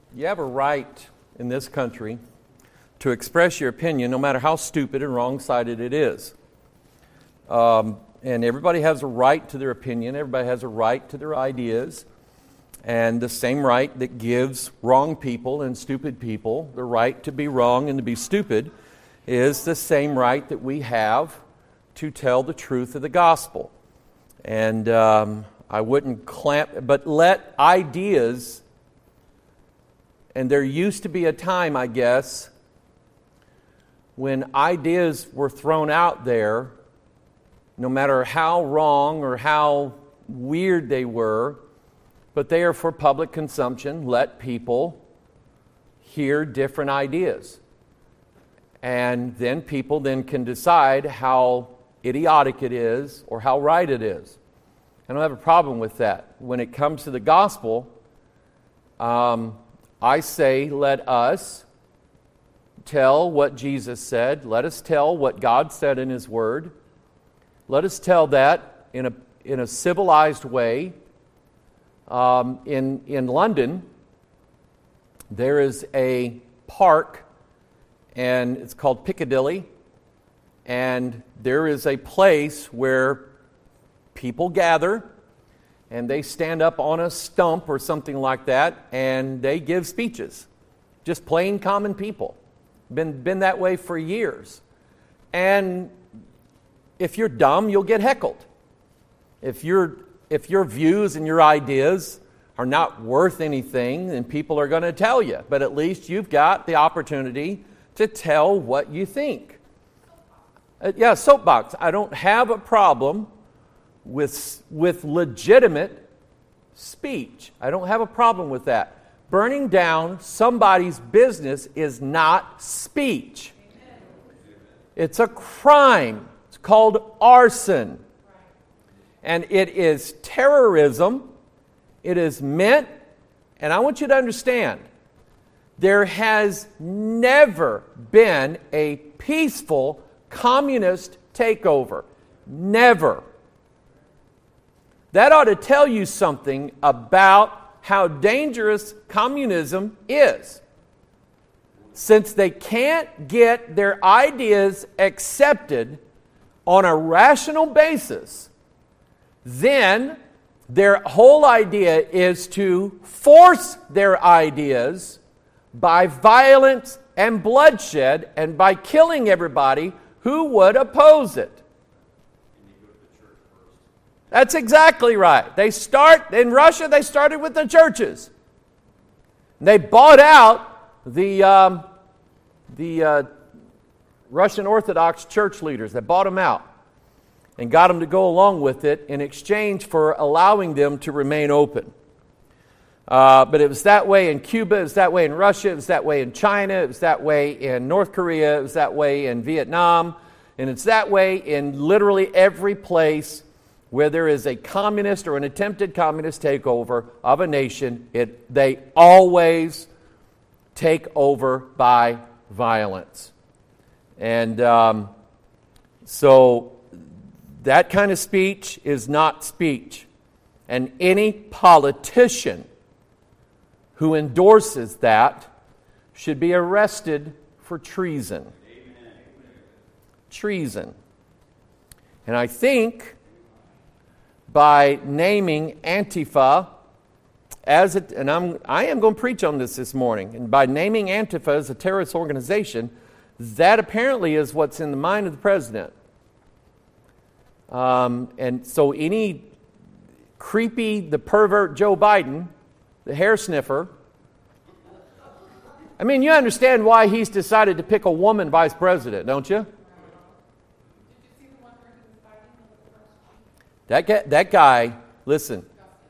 You have a right in this country to express your opinion, no matter how stupid and wrong-sided it is. And everybody has a right to their opinion. Everybody has a right to their ideas. And the same right that gives wrong people and stupid people the right to be wrong and to be stupid is the same right that we have to tell the truth of the gospel. And I wouldn't but let ideas, and there used to be a time, I guess, when ideas were thrown out there, no matter how wrong or how weird they were, but they are for public consumption. Let people hear different ideas. And then people can decide how idiotic it is or how right it is. I don't have a problem with that. When it comes to the gospel, I say let us tell what Jesus said. Let us tell what God said in His Word. Let us tell that in a civilized way. In London, there is a park, and it's called Piccadilly, and there is a place where people gather, and they stand up on a stump or something like that, and they give speeches. Just plain common people. Been that way for years. And if you're dumb, you'll get heckled. If your views and your ideas are not worth anything, then people are going to tell you. But at least you've got the opportunity to tell what you think. Soapbox. I don't have a problem with legitimate speech. I don't have a problem with that. Burning down somebody's business is not speech. It's a crime. It's called arson. And it is terrorism. It is meant, and I want you to understand, there has never been a peaceful communist takeover. Never. That ought to tell you something about how dangerous communism is. Since they can't get their ideas accepted on a rational basis, then their whole idea is to force their ideas by violence and bloodshed and by killing everybody who would oppose it. That's exactly right. In Russia, they started with the churches. They bought out the Russian Orthodox church leaders. They bought them out and got them to go along with it in exchange for allowing them to remain open. But it was that way in Cuba, it was that way in Russia, it was that way in China, it was that way in North Korea, it was that way in Vietnam, and it's that way in literally every place where there is a communist or an attempted communist takeover of a nation. They always take over by violence. And so that kind of speech is not speech. And any politician who endorses that should be arrested for treason. Amen. Treason. And I think by naming Antifa I am going to preach on this morning, and by naming Antifa as a terrorist organization, that apparently is what's in the mind of the president. And so any the pervert Joe Biden, the hair sniffer, I mean, you understand why he's decided to pick a woman vice president, don't you? That guy, listen,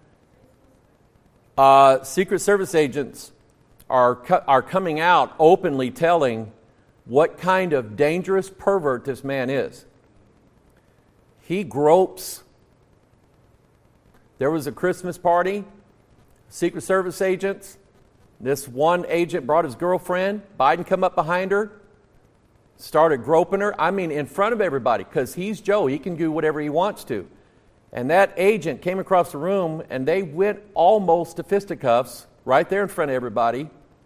Secret Service agents are coming out openly telling what kind of dangerous pervert this man is. He gropes. There was a Christmas party, Secret Service agents. This one agent brought his girlfriend. Biden come up behind her, started groping her. I mean, in front of everybody, because he's Joe. He can do whatever he wants to. And that agent came across the room, and they went almost to fisticuffs right there in front of everybody.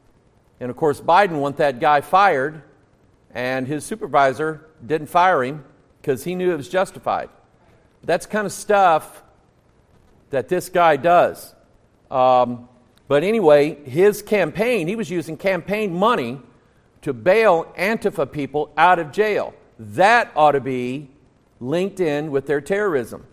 And of course, Biden wanted that guy fired, and his supervisor didn't fire him because he knew it was justified. That's kind of stuff that this guy does. But anyway, his campaign, he was using campaign money to bail Antifa people out of jail. That ought to be linked in with their terrorism.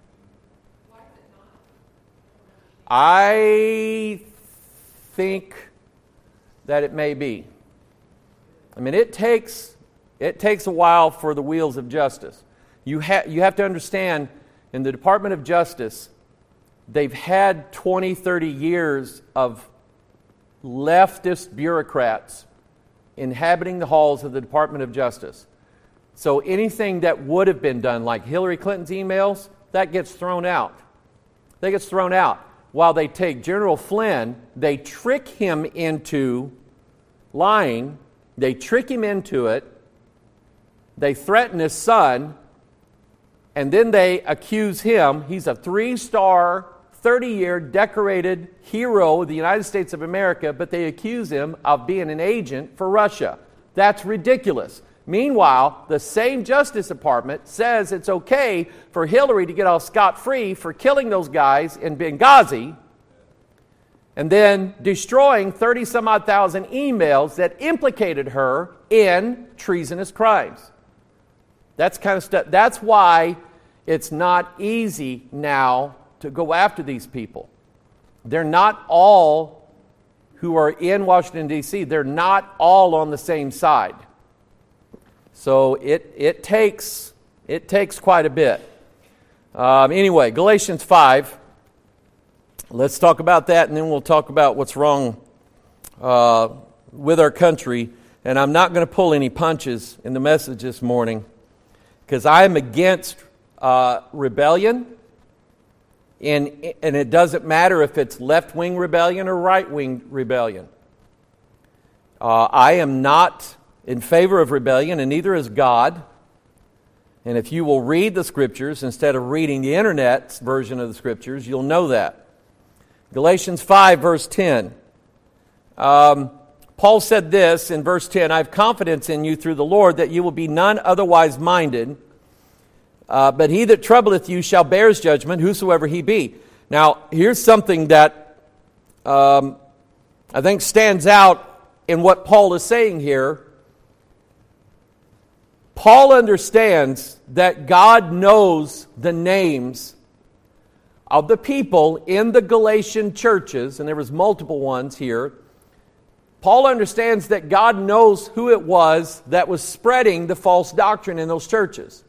I think that it may be. I mean, it takes a while for the wheels of justice. You have to understand, in the Department of Justice, they've had 20, 30 years of leftist bureaucrats inhabiting the halls of the Department of Justice. So anything that would have been done, like Hillary Clinton's emails, that gets thrown out. That gets thrown out. While they take General Flynn, they trick him into lying. They trick him into it. They threaten his son. And then they accuse him. He's a 3-star, 30-year decorated hero of the United States of America, but they accuse him of being an agent for Russia. That's ridiculous. Meanwhile, the same Justice Department says it's okay for Hillary to get off scot-free for killing those guys in Benghazi and then destroying 30-some-odd thousand emails that implicated her in treasonous crimes. That's kind of stuff. That's why it's not easy now to go after these people. They're not all who are in Washington, D.C., they're not all on the same side. So it takes quite a bit. Anyway, Galatians 5. Let's talk about that, and then we'll talk about what's wrong with our country. And I'm not going to pull any punches in the message this morning, because I am against rebellion. And it doesn't matter if it's left-wing rebellion or right-wing rebellion. I am not in favor of rebellion, and neither is God. And if you will read the Scriptures instead of reading the Internet's version of the Scriptures, you'll know that. Galatians 5, verse 10. Paul said this in verse 10, I have confidence in you through the Lord that you will be none otherwise minded, but he that troubleth you shall bear his judgment, whosoever he be. Now, here's something that I think stands out in what Paul is saying here. Paul understands that God knows the names of the people in the Galatian churches, and there was multiple ones here. Paul understands that God knows who it was that was spreading the false doctrine in those churches.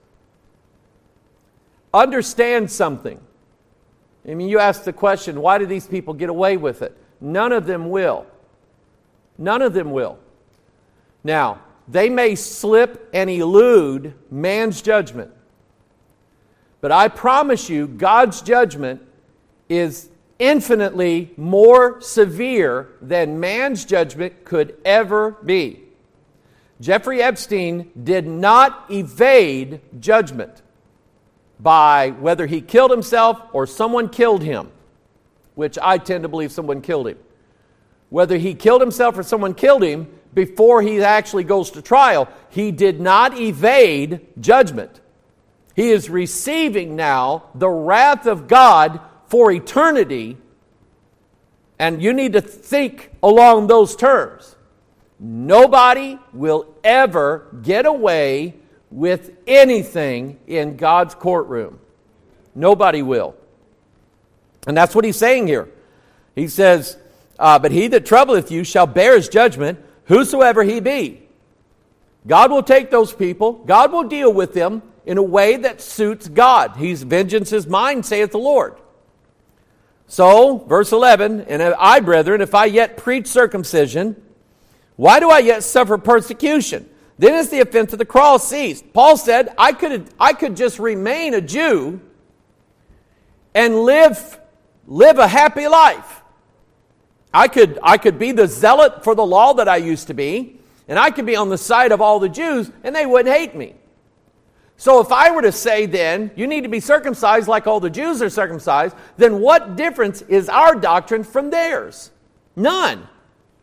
Understand something. I mean, you ask the question, why do these people get away with it? None of them will. None of them will. Now, they may slip and elude man's judgment. But I promise you, God's judgment is infinitely more severe than man's judgment could ever be. Jeffrey Epstein did not evade judgment by whether he killed himself or someone killed him, which I tend to believe someone killed him. Whether he killed himself or someone killed him, before he actually goes to trial, he did not evade judgment. He is receiving now the wrath of God for eternity, and you need to think along those terms. Nobody will ever get away with anything in God's courtroom. Nobody will. And that's what he's saying here. He says, but he that troubleth you shall bear his judgment, whosoever he be. God will take those people. God will deal with them in a way that suits God. Vengeance is mine, saith the Lord. So, verse 11, and I, brethren, if I yet preach circumcision, why do I yet suffer persecution? Then is the offense of the cross ceased. Paul said, I could just remain a Jew and live a happy life. I could be the zealot for the law that I used to be, and I could be on the side of all the Jews, and they wouldn't hate me. So if I were to say then, you need to be circumcised like all the Jews are circumcised, then what difference is our doctrine from theirs? None.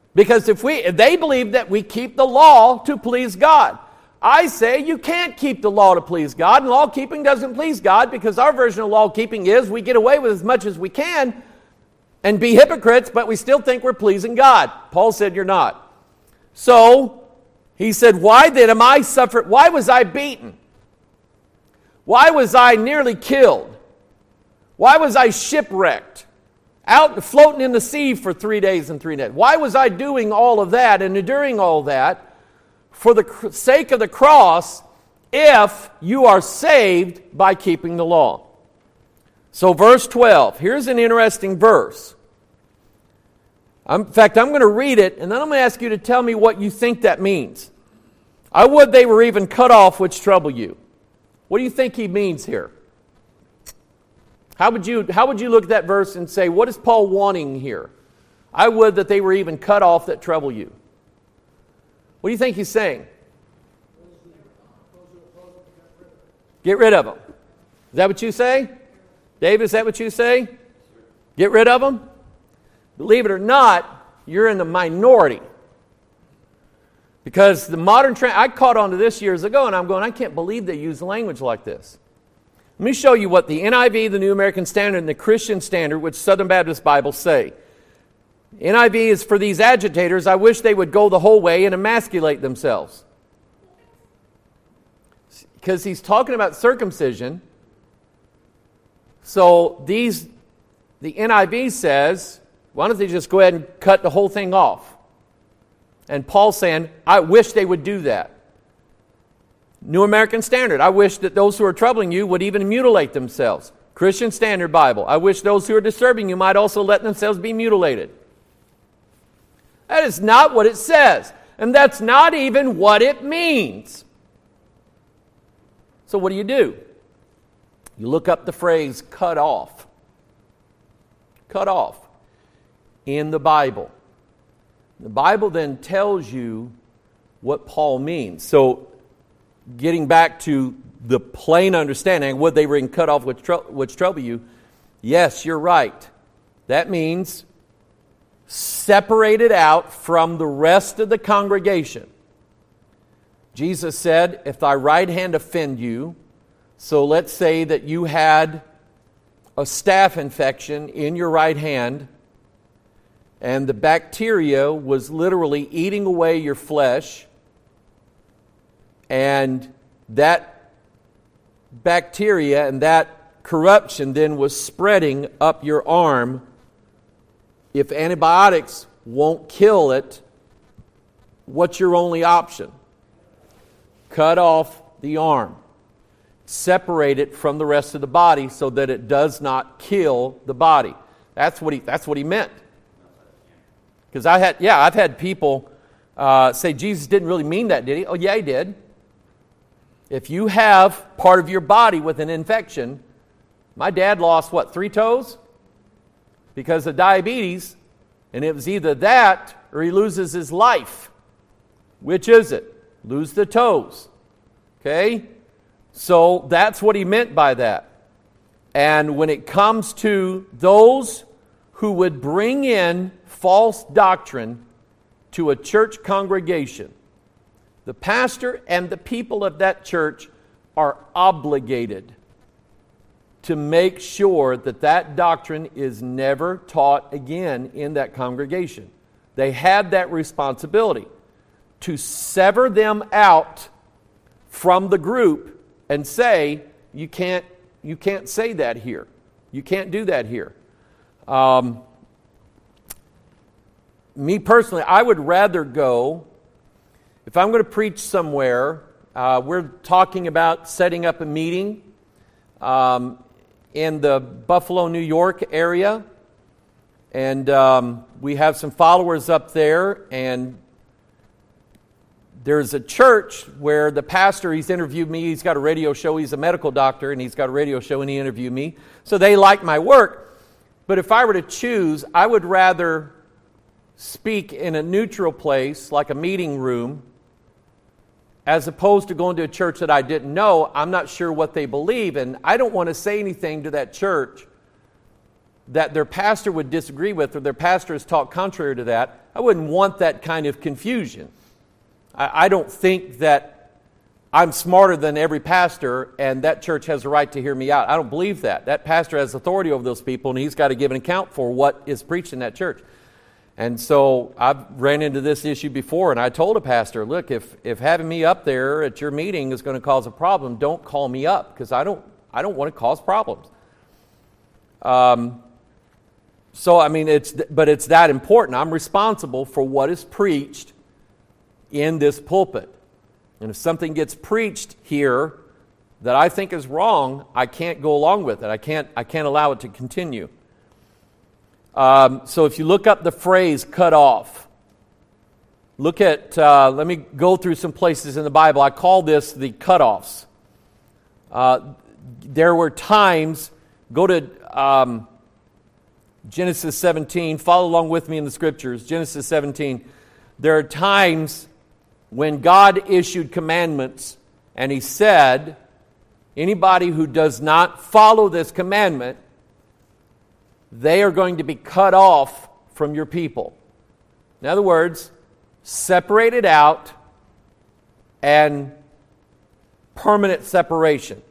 Because if they believe that we keep the law to please God. I say you can't keep the law to please God, and law keeping doesn't please God, because our version of law keeping is we get away with as much as we can and be hypocrites, but we still think we're pleasing God. Paul said you're not. So he said, why then am I suffered? Why was I beaten? Why was I nearly killed? Why was I shipwrecked? Out floating in the sea for 3 days and 3 nights. Why was I doing all of that and enduring all that? For the sake of the cross, if you are saved by keeping the law. So verse 12, here's an interesting verse. In fact, I'm going to read it, and then I'm going to ask you to tell me what you think that means. I would they were even cut off which trouble you. What do you think he means here? How would you look at that verse and say, what is Paul wanting here? I would that they were even cut off that trouble you. What do you think he's saying? Get rid of them. Is that what you say? David, is that what you say? Get rid of them? Believe it or not, you're in the minority. Because the modern I caught on to this years ago, and I'm going, I can't believe they use language like this. Let me show you what the NIV, the New American Standard, and the Christian Standard, which Southern Baptist Bibles say. NIV is for these agitators, I wish they would go the whole way and emasculate themselves. Because he's talking about circumcision. So the NIV says, why don't they just go ahead and cut the whole thing off? And Paul's saying, I wish they would do that. New American Standard, I wish that those who are troubling you would even mutilate themselves. Christian Standard Bible, I wish those who are disturbing you might also let themselves be mutilated. That is not what it says. And that's not even what it means. So what do? You look up the phrase cut off. Cut off in the Bible. The Bible then tells you what Paul means. So getting back to the plain understanding, would they were cut off which trouble you? Yes, you're right. That means separated out from the rest of the congregation. Jesus said, if thy right hand offend you, so let's say that you had a staph infection in your right hand, and the bacteria was literally eating away your flesh, and that bacteria and that corruption then was spreading up your arm. If antibiotics won't kill it, what's your only option? Cut off the arm. Separate it from the rest of the body so that it does not kill the body. That's what he meant. Because I've had people say Jesus didn't really mean that, did he? Oh, yeah, he did. If you have part of your body with an infection, my dad lost, 3 toes? Because of diabetes, and it was either that or he loses his life. Which is it? Lose the toes. Okay? So that's what he meant by that. And when it comes to those who would bring in false doctrine to a church congregation, the pastor and the people of that church are obligated to make sure that that doctrine is never taught again in that congregation. They have that responsibility to sever them out from the group and say, you can't say that here. You can't do that here. Me personally, I would rather go, if I'm going to preach somewhere, we're talking about setting up a meeting in the Buffalo, New York area. And we have some followers up there, and there's a church where the pastor, he's interviewed me, he's got a radio show, he's a medical doctor, and he's got a radio show, and he interviewed me. So they like my work. But if I were to choose, I would rather speak in a neutral place, like a meeting room, as opposed to going to a church that I didn't know. I'm not sure what they believe, and I don't want to say anything to that church that their pastor would disagree with, or their pastor has taught contrary to that, I wouldn't want that kind of confusion. I don't think that I'm smarter than every pastor and that church has a right to hear me out. I don't believe that. That pastor has authority over those people, and he's got to give an account for what is preached in that church. And so I've ran into this issue before, and I told a pastor, look, if having me up there at your meeting is going to cause a problem, don't call me up, because I don't want to cause problems. So, I mean, it's that important. I'm responsible for what is preached in this pulpit. And if something gets preached here that I think is wrong, I can't go along with it. I can't allow it to continue. So if you look up the phrase cut off, look at, let me go through some places in the Bible. I call this the cutoffs. There were times, go to Genesis 17, follow along with me in the scriptures, Genesis 17. There are times when God issued commandments and He said, anybody who does not follow this commandment, they are going to be cut off from your people. In other words, separated out and permanent separation.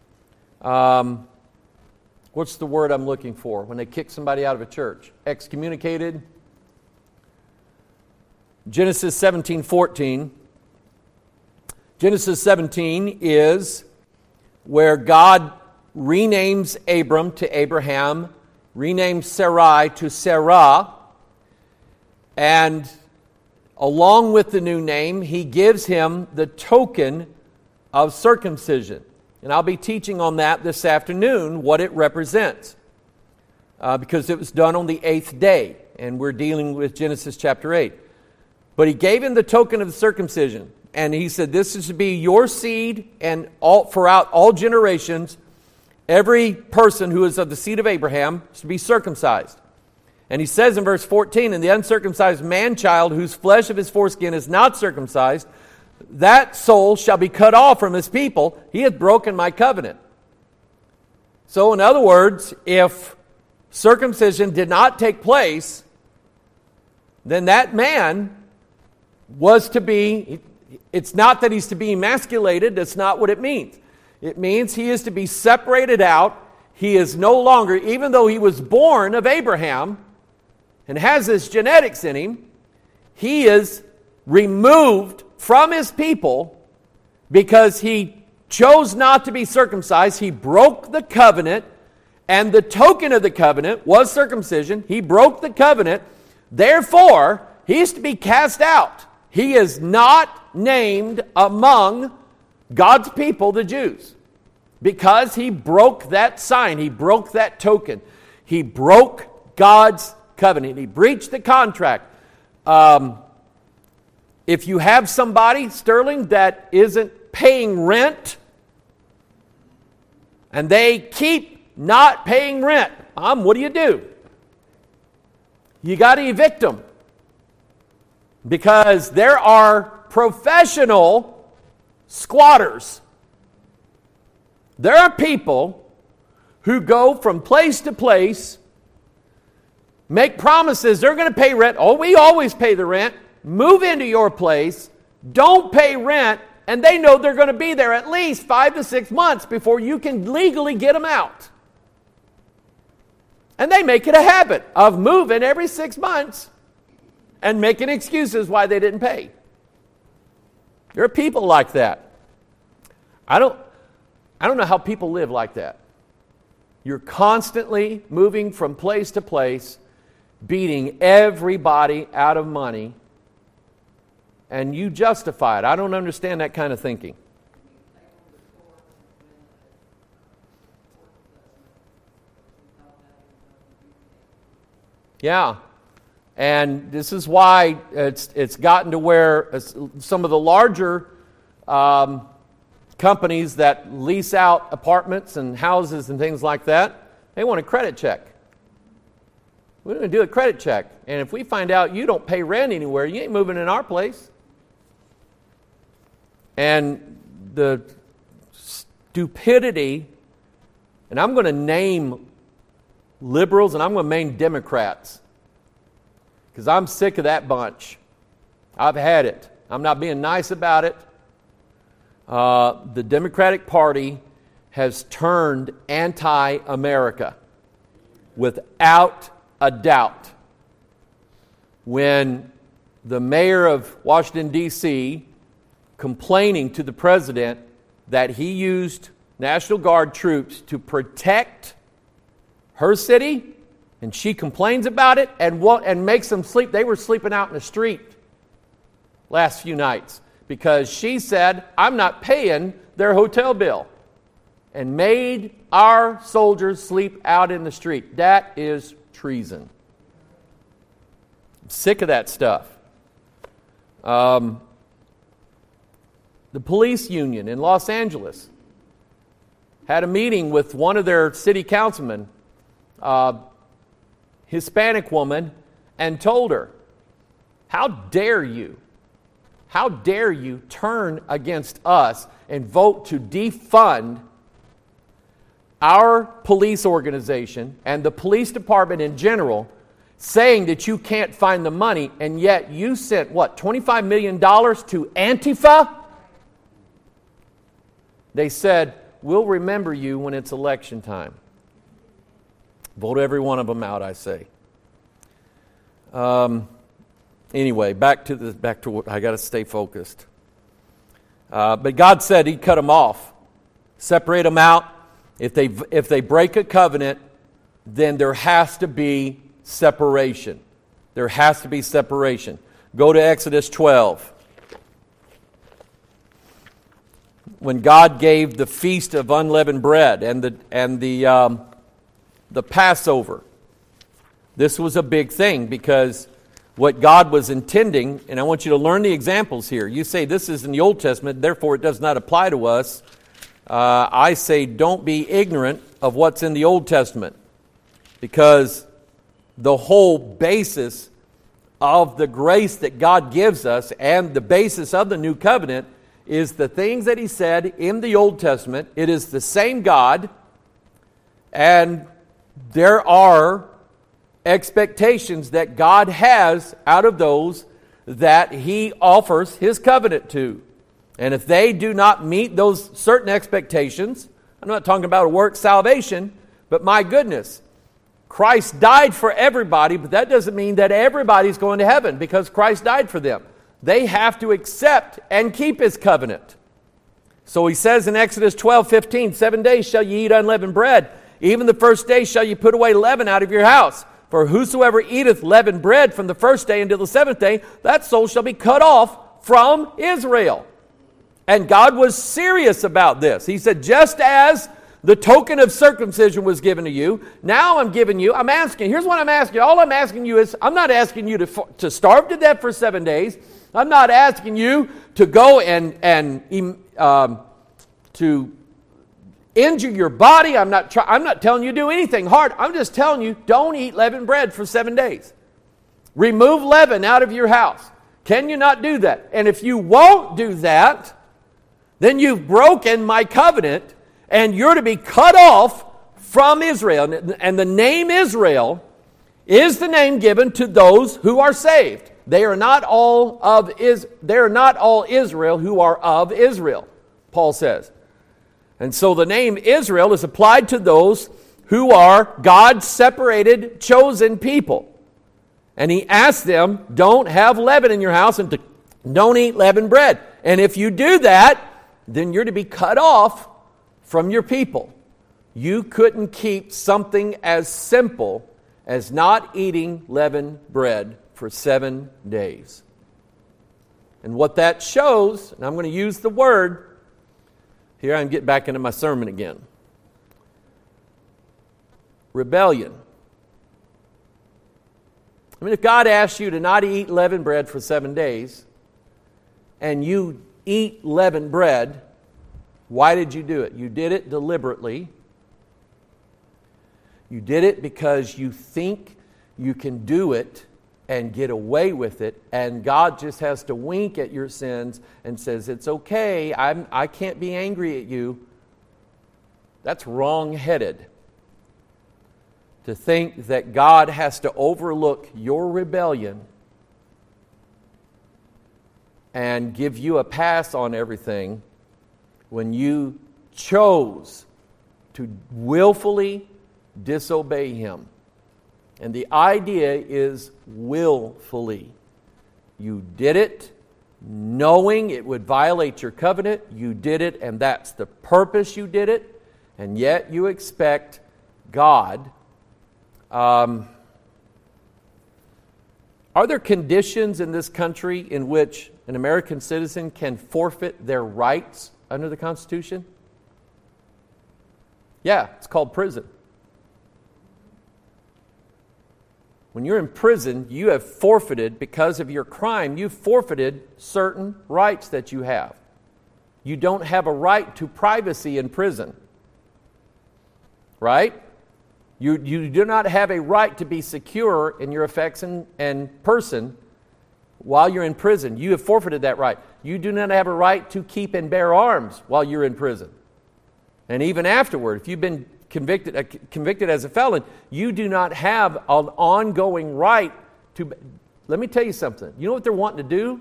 What's the word I'm looking for? When they kick somebody out of a church? Excommunicated? Genesis 17:14. Genesis 17 is where God renames Abram to Abraham, renames Sarai to Sarah, and along with the new name, He gives him the token of circumcision. And I'll be teaching on that this afternoon, what it represents. Because it was done on the 8th day, and we're dealing with Genesis chapter 8. But He gave him the token of the circumcision. And He said, this is to be your seed, and throughout all generations, every person who is of the seed of Abraham is to be circumcised. And He says in verse 14, and the uncircumcised man-child whose flesh of his foreskin is not circumcised, that soul shall be cut off from his people. He hath broken my covenant. So in other words, if circumcision did not take place, then that man was to be, it's not that he's to be emasculated, that's not what it means. It means he is to be separated out. He is no longer, even though he was born of Abraham and has his genetics in him, he is removed from his people because he chose not to be circumcised. He broke the covenant, and the token of the covenant was circumcision. He broke the covenant. Therefore, he is to be cast out. He is not named among God's people, the Jews, because he broke that sign. He broke that token. He broke God's covenant. He breached the contract. If you have somebody, Sterling, that isn't paying rent, and they keep not paying rent, what do? You got to evict them. Because there are professional squatters. There are people who go from place to place, make promises they're going to pay rent. Oh, we always pay the rent. Move into your place, don't pay rent, and they know they're going to be there at least 5 to 6 months before you can legally get them out. And they make it a habit of moving every 6 months and making excuses why they didn't pay. There are people like that. I don't know how people live like that. You're constantly moving from place to place, beating everybody out of money, and you justify it. I don't understand that kind of thinking. Yeah. And this is why it's gotten to where some of the larger companies that lease out apartments and houses and things like that, they want a credit check. We're going to do a credit check. And if we find out you don't pay rent anywhere, you ain't moving in our place. And the stupidity, and I'm going to name liberals, and I'm going to name Democrats, because I'm sick of that bunch. I've had it. I'm not being nice about it. The Democratic Party has turned anti-America without a doubt. When the mayor of Washington, D.C., complaining to the president that he used National Guard troops to protect her city, and she complains about it and makes them sleep. They were sleeping out in the street last few nights because she said, I'm not paying their hotel bill, and made our soldiers sleep out in the street. That is treason. I'm sick of that stuff. The police union in Los Angeles had a meeting with one of their city councilmen, Hispanic woman, and told her, how dare you turn against us and vote to defund our police organization and the police department in general, saying that you can't find the money, and yet you sent, $25 million to Antifa? They said, we'll remember you when it's election time. Vote every one of them out, I say. Anyway, back to what I got to stay focused. But God said He'd cut them off, separate them out. If they break a covenant, then there has to be separation. There has to be separation. Go to Exodus 12. When God gave the feast of unleavened bread and the Passover, this was a big thing because what God was intending, and I want you to learn the examples here. You say this is in the Old Testament, therefore it does not apply to us. I say don't be ignorant of what's in the Old Testament, because the whole basis of the grace that God gives us and the basis of the new covenant is the things that He said in the Old Testament. It is the same God, and there are expectations that God has out of those that He offers His covenant to. And if they do not meet those certain expectations, I'm not talking about a work salvation, but my goodness, Christ died for everybody, but that doesn't mean that everybody's going to heaven because Christ died for them. They have to accept and keep His covenant. So He says in Exodus 12:15, 7 days shall ye eat unleavened bread. Even the first day shall you put away leaven out of your house. For whosoever eateth leavened bread from the first day until the seventh day, that soul shall be cut off from Israel. And God was serious about this. He said, just as the token of circumcision was given to you, now I'm asking, here's what I'm asking you. All I'm asking you is, I'm not asking you to starve to death for 7 days. I'm not asking you to go and to injure your body. I'm not telling you to do anything hard. I'm just telling you, don't eat leavened bread for 7 days. Remove leaven out of your house. Can you not do that? And if you won't do that, then you've broken my covenant, and you're to be cut off from Israel. And the name Israel is the name given to those who are saved. They are not all Israel who are of Israel, Paul says. And so the name Israel is applied to those who are God's separated, chosen people. And He asked them, don't have leaven in your house and don't eat leavened bread. And if you do that, then you're to be cut off from your people. You couldn't keep something as simple as not eating leavened bread for 7 days. And what that shows, and I'm going to use the word, here I'm getting back into my sermon again. Rebellion. I mean, if God asks you to not eat leavened bread for 7 days, and you eat leavened bread, why did you do it? You did it deliberately. You did it because you think you can do it and get away with it, and God just has to wink at your sins and says, it's okay, I can't be angry at you. That's wrong-headed. to think that God has to overlook your rebellion and give you a pass on everything when you chose to willfully disobey Him. And the idea is willfully. You did it knowing it would violate your covenant. You did it, and that's the purpose you did it. And yet you expect God. Are there conditions in this country in which an American citizen can forfeit their rights under the Constitution? Yeah, it's called prison. When you're in prison, you have forfeited, because of your crime, you've forfeited certain rights that you have. You don't have a right to privacy in prison. Right? You do not have a right to be secure in your effects and person while you're in prison. You have forfeited that right. You do not have a right to keep and bear arms while you're in prison. And even afterward, if you've been convicted as a felon, you do not have an ongoing right to... Let me tell you something. You know what they're wanting to do?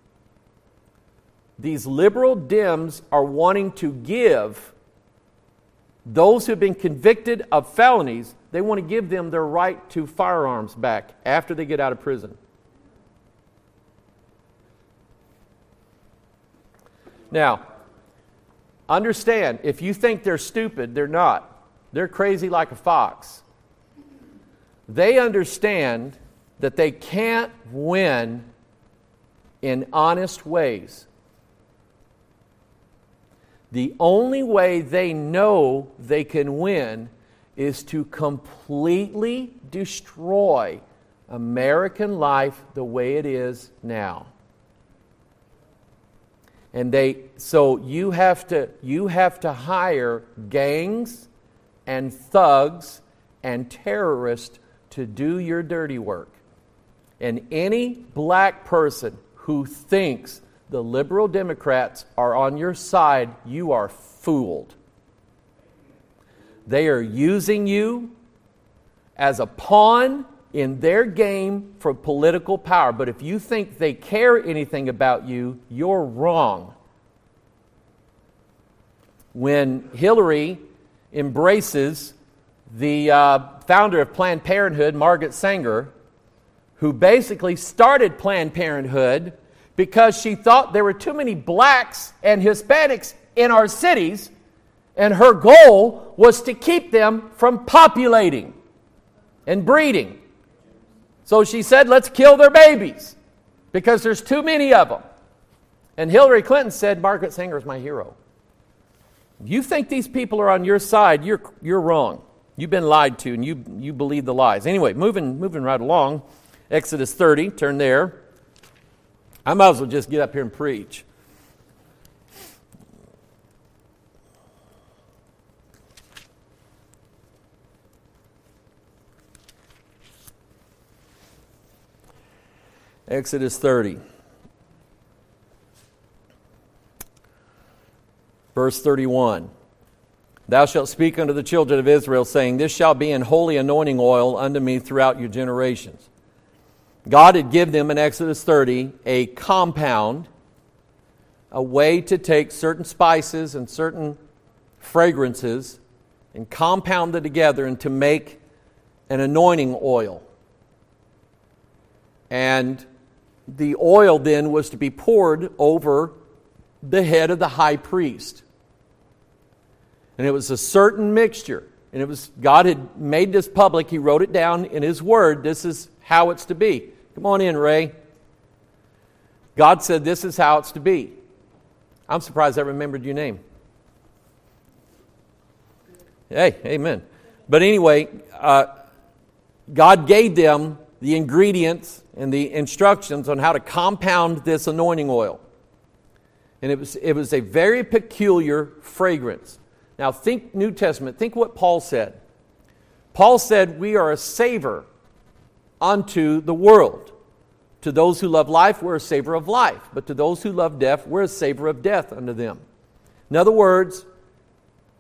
These liberal Dems are wanting to give those who have been convicted of felonies, they want to give them their right to firearms back after they get out of prison. Now, understand, if you think they're stupid, they're not. They're crazy like a fox. They understand that they can't win in honest ways. The only way they know they can win is to completely destroy American life the way it is now. And so you have to hire gangs and thugs and terrorists to do your dirty work. And any black person who thinks the liberal Democrats are on your side, you are fooled. They are using you as a pawn in their game for political power. But if you think they care anything about you, you're wrong. When Hillary embraces the founder of Planned Parenthood, Margaret Sanger, who basically started Planned Parenthood because she thought there were too many blacks and Hispanics in our cities, and her goal was to keep them from populating and breeding. So she said, let's kill their babies because there's too many of them. And Hillary Clinton said, Margaret Sanger is my hero. If you think these people are on your side, you're wrong. You've been lied to, and you believe the lies. Anyway, moving right along, Exodus 30, turn there. I might as well just get up here and preach. Exodus 30. Verse 31. Thou shalt speak unto the children of Israel, saying, This shall be an holy anointing oil unto me throughout your generations. God had given them in Exodus 30 a compound, a way to take certain spices and certain fragrances and compound them together and to make an anointing oil. And the oil then was to be poured over the head of the high priest. And it was a certain mixture. And it was, God had made this public. He wrote it down in His Word. This is how it's to be. Come on in, Ray. God said this is how it's to be. I'm surprised I remembered your name. Hey, amen. But anyway, God gave them the ingredients and the instructions on how to compound this anointing oil. And it was a very peculiar fragrance. Now think New Testament. Think what Paul said. Paul said, we are a savor unto the world. To those who love life, we're a savor of life. But to those who love death, we're a savor of death unto them. In other words,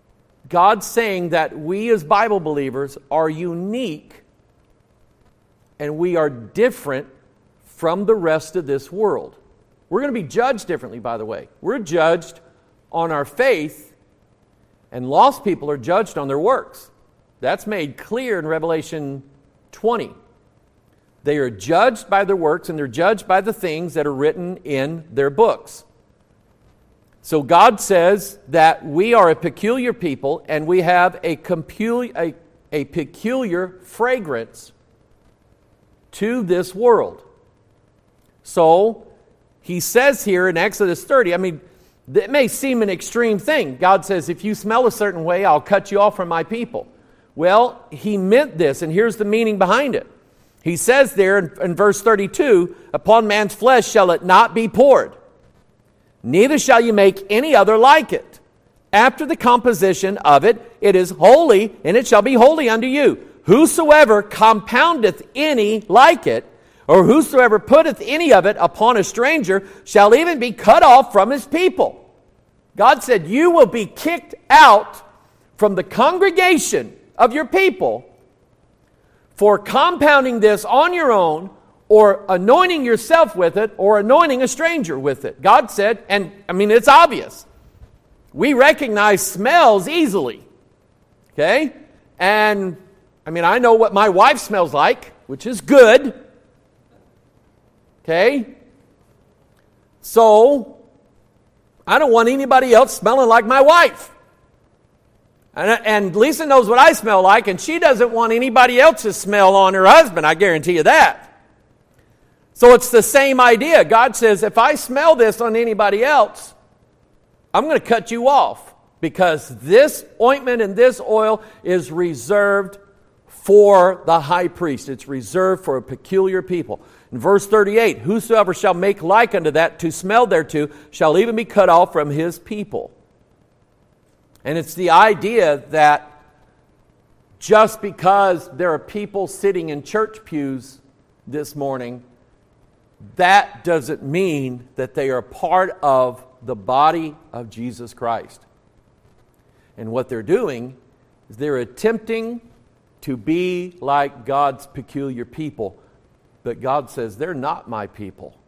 God's saying that we as Bible believers are unique and we are different from the rest of this world. We're going to be judged differently, by the way. We're judged on our faith, and lost people are judged on their works. That's made clear in Revelation 20. They are judged by their works, and they're judged by the things that are written in their books. So God says that we are a peculiar people, and we have a peculiar fragrance to this world. So he says here in Exodus 30, it may seem an extreme thing. God says, if you smell a certain way, I'll cut you off from my people. Well, he meant this, and here's the meaning behind it. He says there in verse 32, upon man's flesh shall it not be poured, neither shall you make any other like it. After the composition of it, it is holy, and it shall be holy unto you. Whosoever compoundeth any like it, or whosoever putteth any of it upon a stranger, shall even be cut off from his people. God said, you will be kicked out from the congregation of your people for compounding this on your own, or anointing yourself with it, or anointing a stranger with it. God said, and it's obvious. We recognize smells easily. Okay? And, I know what my wife smells like, which is good. Okay? So, I don't want anybody else smelling like my wife. And Lisa knows what I smell like, and she doesn't want anybody else's smell on her husband, I guarantee you that. So it's the same idea. God says, if I smell this on anybody else, I'm going to cut you off, because this ointment and this oil is reserved for the high priest. It's reserved for a peculiar people. In verse 38, whosoever shall make like unto that to smell thereto shall even be cut off from his people. And it's the idea that just because there are people sitting in church pews this morning, that doesn't mean that they are part of the body of Jesus Christ. And what they're doing is they're attempting to be like God's peculiar people. But God says, they're not my people.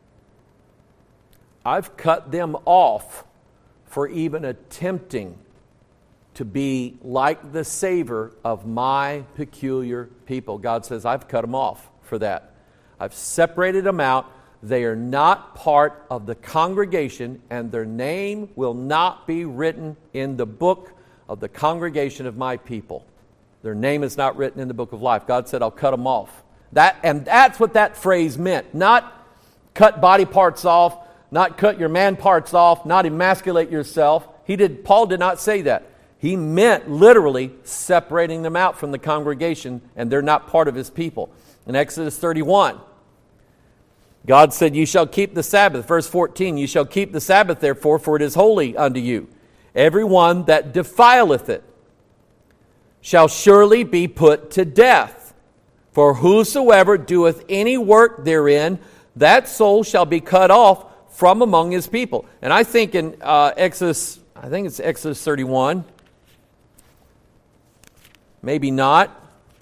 I've cut them off for even attempting to be like the savor of my peculiar people. God says, I've cut them off for that. I've separated them out. They are not part of the congregation, and their name will not be written in the book of the congregation of my people. Their name is not written in the book of life. God said, I'll cut them off. That's what that phrase meant. Not cut body parts off, not cut your man parts off, not emasculate yourself. Paul did not say that. He meant literally separating them out from the congregation, and they're not part of his people. In Exodus 31, God said, you shall keep the Sabbath. Verse 14, you shall keep the Sabbath, therefore, for it is holy unto you. Every one that defileth it shall surely be put to death. For whosoever doeth any work therein, that soul shall be cut off from among his people. And I think in Exodus 31. Maybe not.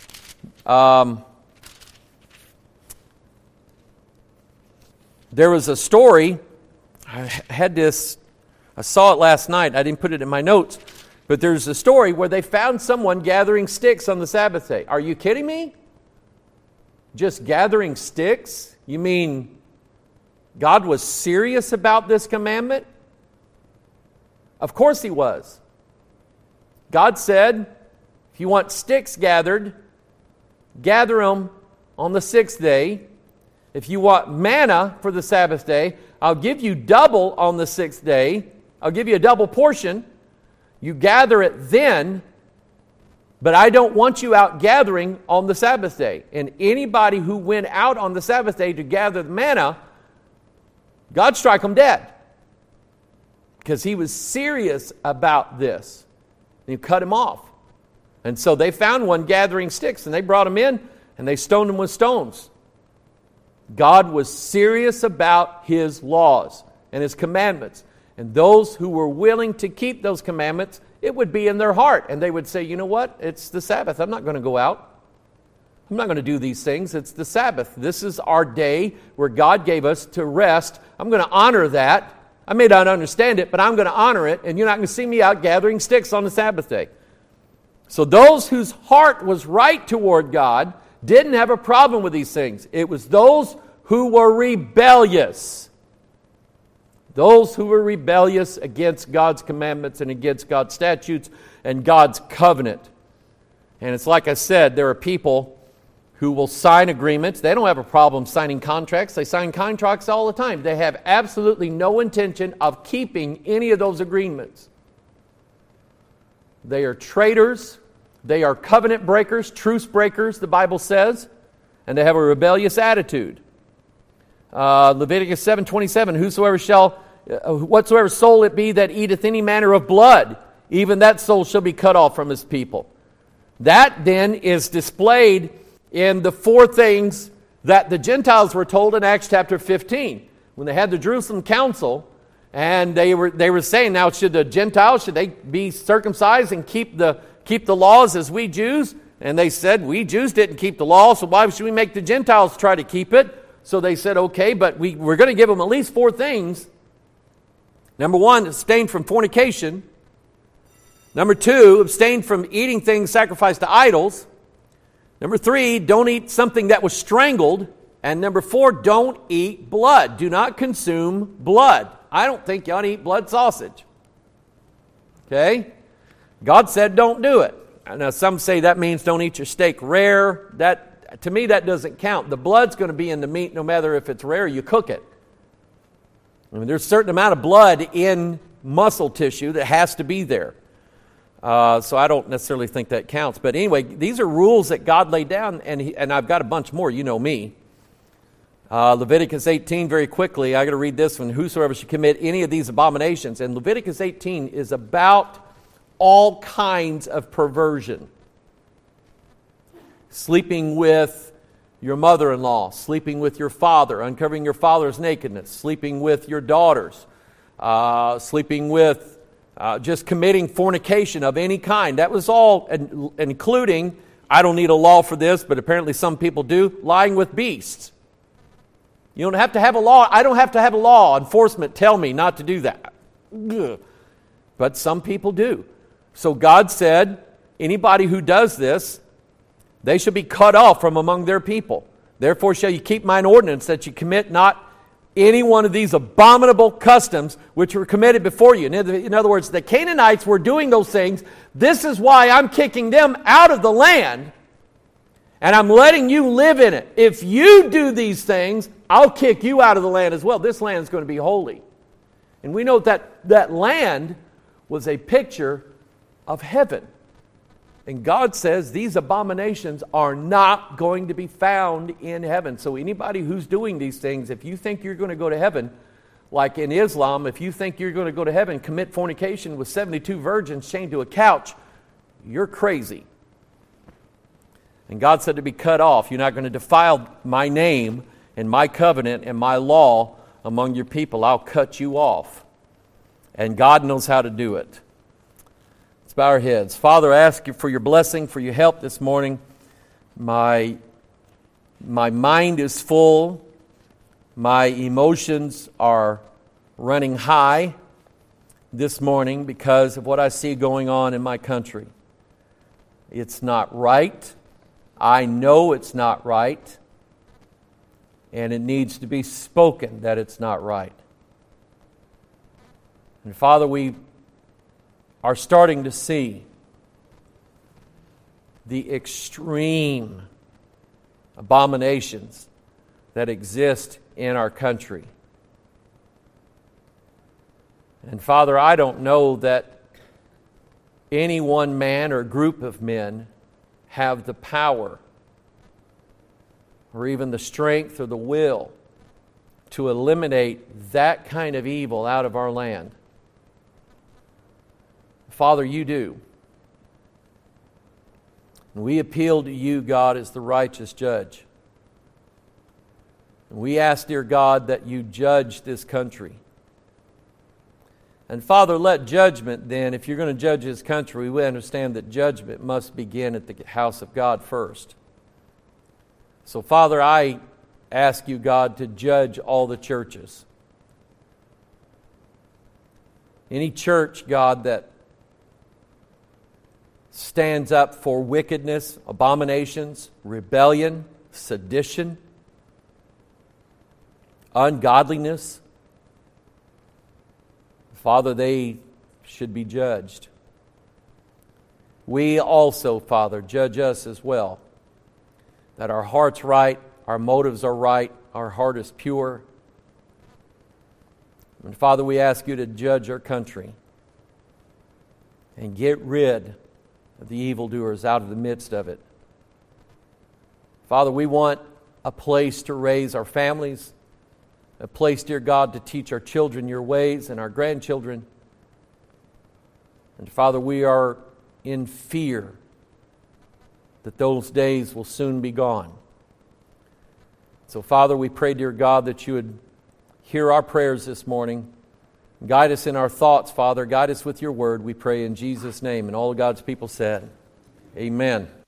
There was a story. I saw it last night. I didn't put it in my notes. But there's a story where they found someone gathering sticks on the Sabbath day. Are you kidding me? Just gathering sticks? You mean God was serious about this commandment? Of course he was. God said, if you want sticks gathered, gather them on the sixth day. If you want manna for the Sabbath day, I'll give you double on the sixth day. I'll give you a double portion. You gather it then, but I don't want you out gathering on the Sabbath day. And anybody who went out on the Sabbath day to gather the manna, God strike them dead. Because he was serious about this. And he cut him off. And so they found one gathering sticks, and they brought him in, and they stoned him with stones. God was serious about his laws and his commandments. And those who were willing to keep those commandments it would be in their heart. And they would say, you know what? It's the Sabbath. I'm not going to go out. I'm not going to do these things. It's the Sabbath. This is our day where God gave us to rest. I'm going to honor that. I may not understand it, but I'm going to honor it. And you're not going to see me out gathering sticks on the Sabbath day. So those whose heart was right toward God didn't have a problem with these things. It was those who were rebellious. Those who were rebellious against God's commandments and against God's statutes and God's covenant. And it's like I said, there are people who will sign agreements. They don't have a problem signing contracts. They sign contracts all the time. They have absolutely no intention of keeping any of those agreements. They are traitors. They are covenant breakers, truce breakers, the Bible says. And they have a rebellious attitude. Leviticus 7:27, whatsoever soul it be that eateth any manner of blood, even that soul shall be cut off from his people. That then is displayed in the four things that the Gentiles were told in Acts chapter 15. When they had the Jerusalem council, and they were saying, now should the Gentiles, should they be circumcised and keep the laws as we Jews? And they said, we Jews didn't keep the law, so why should we make the Gentiles try to keep it? So they said, okay, but we're going to give them at least four things. Number one, abstain from fornication. Number two, abstain from eating things sacrificed to idols. Number three, don't eat something that was strangled. And number four, don't eat blood. Do not consume blood. I don't think you ought to eat blood sausage. Okay? God said don't do it. Now some say that means don't eat your steak rare. To me, that doesn't count. The blood's going to be in the meat no matter if it's rare or you cook it. I mean, there's a certain amount of blood in muscle tissue that has to be there. So I don't necessarily think that counts. But anyway, these are rules that God laid down, and I've got a bunch more. You know me. Leviticus 18, very quickly, I got to read this one. Whosoever should commit any of these abominations. And Leviticus 18 is about all kinds of perversion. Sleeping with your mother-in-law, sleeping with your father, uncovering your father's nakedness, sleeping with your daughters, sleeping with just committing fornication of any kind. That was all, including, I don't need a law for this, but apparently some people do, lying with beasts. You don't have to have a law. I don't have to have a law enforcement tell me not to do that. Ugh. But some people do. So God said, anybody who does this, they shall be cut off from among their people. Therefore shall you keep mine ordinance that you commit not any one of these abominable customs which were committed before you. In other words, the Canaanites were doing those things. This is why I'm kicking them out of the land, and I'm letting you live in it. If you do these things, I'll kick you out of the land as well. This land is going to be holy. And we know that land was a picture of heaven. And God says these abominations are not going to be found in heaven. So anybody who's doing these things, if you think you're going to go to heaven, like in Islam, if you think you're going to go to heaven, commit fornication with 72 virgins chained to a couch, you're crazy. And God said to be cut off. You're not going to defile my name and my covenant and my law among your people. I'll cut you off. And God knows how to do it. Let's bow our heads. Father, I ask you for your blessing, for your help this morning. My mind is full. My emotions are running high this morning because of what I see going on in my country. It's not right. I know it's not right. And it needs to be spoken that it's not right. And Father, we are starting to see the extreme abominations that exist in our country. And Father, I don't know that any one man or group of men have the power or even the strength or the will to eliminate that kind of evil out of our land. Father, you do. And we appeal to you, God, as the righteous judge. And we ask, dear God, that you judge this country. And Father, let judgment then, if you're going to judge His country, we understand that judgment must begin at the house of God first. So Father, I ask you, God, to judge all the churches. Any church, God, that stands up for wickedness, abominations, rebellion, sedition, ungodliness, Father, they should be judged. We also, Father, judge us as well, that our heart's right, our motives are right, our heart is pure. And Father, we ask you to judge our country and get rid of the evildoers out of the midst of it. Father, we want a place to raise our families, a place, dear God, to teach our children your ways and our grandchildren. And Father, we are in fear that those days will soon be gone. So Father, we pray, dear God, that you would hear our prayers this morning. Guide us in our thoughts, Father. Guide us with your word, we pray in Jesus' name. And all of God's people said, amen.